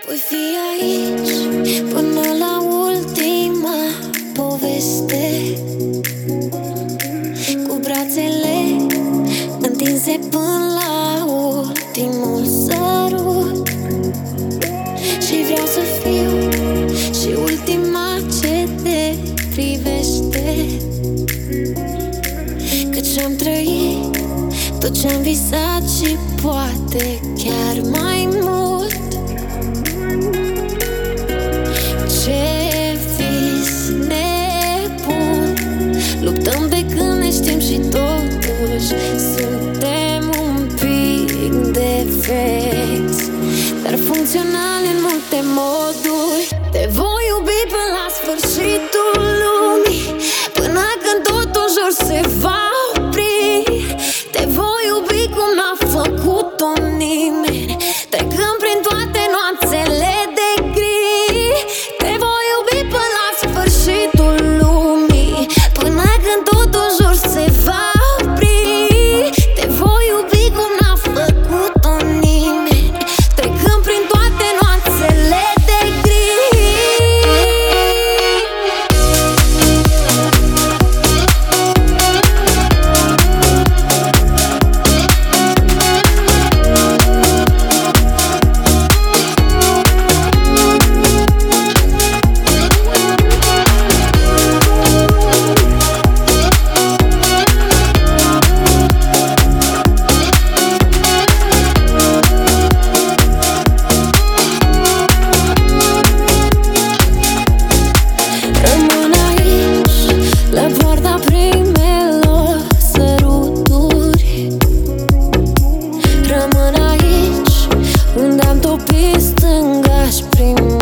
Voi fi aici până la ultima poveste, cu brațele întinse până la ultimul sărut. Și vreau să fiu și ultima ce te privește, căci am trăit tot ce-am visat și poate chiar mai mult. Ce vis nebun, luptăm de când ne știm și totuși suntem un pic defecți, dar funcționali în multe moduri. Te voi iubi până la sfârșitul lumii, până când totul jur se va opri. Te voi iubi cum n-a făcut-o nimeni, trecând prin toate nuanțele de gri. Te voi iubi până la sfârșitul lumii, până când totul jur se va opri. Te voi iubi cum n-a făcut-o nimeni, trecând prin toate nuanțele de gri. Rămân aici, la poarta primelor săruturi. Rămân aici, unde am topit stânga-și prin